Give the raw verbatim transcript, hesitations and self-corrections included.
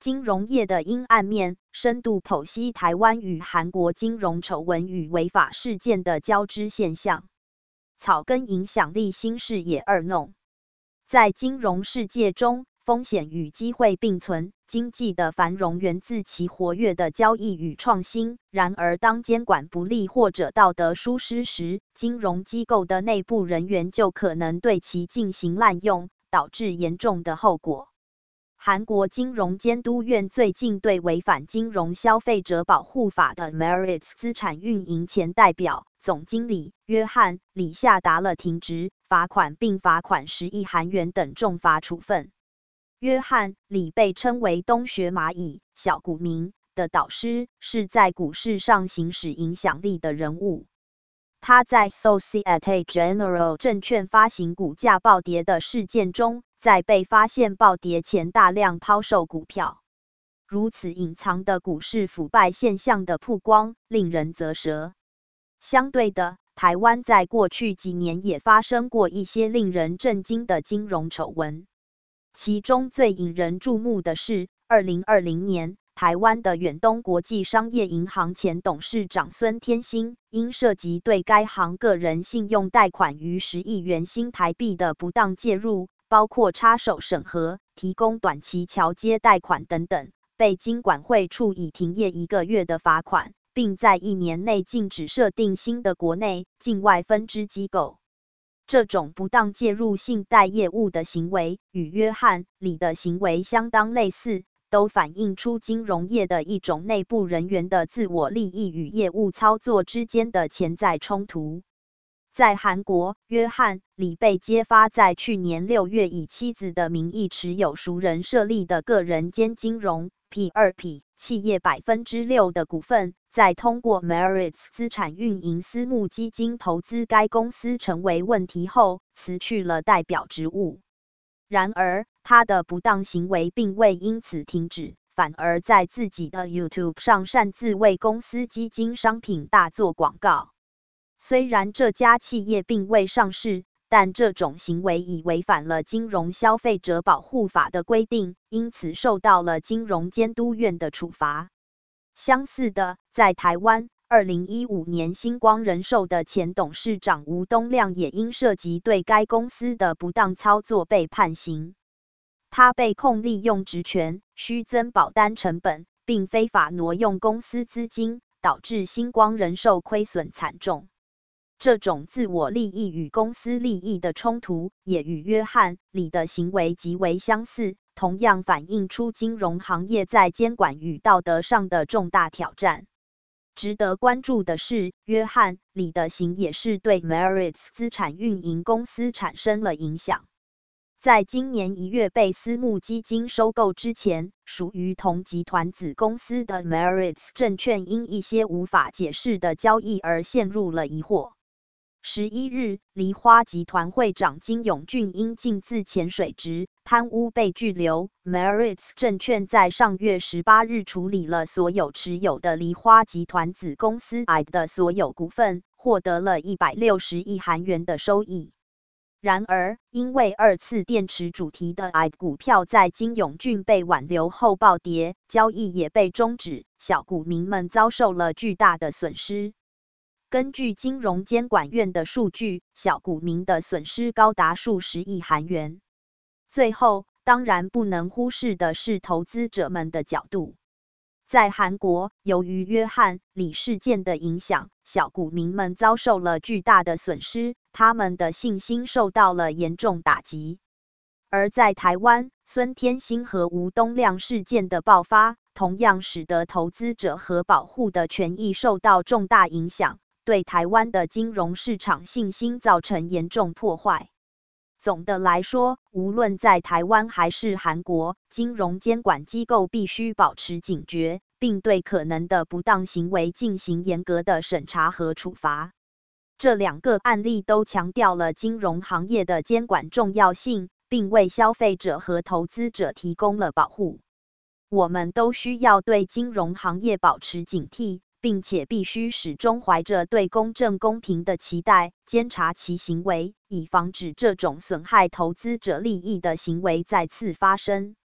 金融业的阴暗面，深度剖析台湾与韩国金融丑闻与违法事件的交织现象。草根影响力新视野二弄。在金融世界中，风险与机会并存，经济的繁荣源自其活跃的交易与创新。然而，当监管不力或者道德疏失时，金融机构的内部人员就可能对其进行滥用，导致严重的后果。韩国金融监督院最近对违反金融消费者保护法的 Meritz 资产运营前代表、总经理约翰·李下达了停职、罚款并罚款十亿韩元等重罚处分。约翰·李被称为东学蚂蚁小股民的导师，是在股市上行使影响力的人物。他在 Societe Generale 证券发行股价暴跌的事件中，在被发现暴跌前大量抛售股票。如此隐藏的股市腐败现象的曝光，令人啧舌。相对的，台湾在过去几年也发生过一些令人震惊的金融丑闻。其中最引人注目的是，二零二零年，台湾的远东国际商业银行前董事长孙天心，因涉及对该行个人信用贷款逾十亿元新台币的不当介入，包括插手审核、提供短期桥接贷款等等，被金管会处以停业一个月的罚款，并在一年内禁止设定新的国内、境外分支机构。这种不当介入信贷业务的行为，与约翰·李的行为相当类似，都反映出金融业的一种内部人员的自我利益与业务操作之间的潜在冲突。在韩国，约翰·李被揭发在去年六月以妻子的名义持有熟人设立的个人间金融 P 二 P 企业 百分之六 的股份，在通过 Meritz 资产运营私募基金投资该公司成为问题后，辞去了代表职务。然而，他的不当行为并未因此停止，反而在自己的 YouTube 上擅自为公司基金商品大做广告。虽然这家企业并未上市，但这种行为已违反了金融消费者保护法的规定，因此受到了金融监督院的处罚。相似的，在台湾，二零一五年星光人寿的前董事长吴东亮也因涉及对该公司的不当操作被判刑。他被控利用职权，虚增保单成本，并非法挪用公司资金，导致星光人寿亏损惨重。这种自我利益与公司利益的冲突，也与约翰·李的行为极为相似，同样反映出金融行业在监管与道德上的重大挑战。值得关注的是，约翰·李的行也是对 Meritz 资产运营公司产生了影响。在今年一月被私募基金收购之前，属于同集团子公司的 Meritz 证券因一些无法解释的交易而陷入了疑惑。十一日，梨花集团会长金永俊因径自潜水值贪污被拘留。Meritz 证券在上月十八日处理了所有持有的梨花集团子公司 I D 的所有股份，获得了一百六十亿韩元的收益。然而，因为二次电池主题的 I D 股票在金永俊被挽留后暴跌，交易也被终止，小股民们遭受了巨大的损失。根据金融监管院的数据，小股民的损失高达数十亿韩元。最后，当然不能忽视的是投资者们的角度。在韩国，由于约翰·李事件的影响，小股民们遭受了巨大的损失，他们的信心受到了严重打击。而在台湾，孙天心和吴东亮事件的爆发，同样使得投资者和保护的权益受到重大影响，对台湾的金融市场信心造成严重破坏。总的来说，无论在台湾还是韩国，金融监管机构必须保持警觉，并对可能的不当行为进行严格的审查和处罚。这两个案例都强调了金融行业的监管重要性，并为消费者和投资者提供了保护。我们都需要对金融行业保持警惕，并且必须始终怀着对公正公平的期待，监察其行为，以防止这种损害投资者利益的行为再次发生。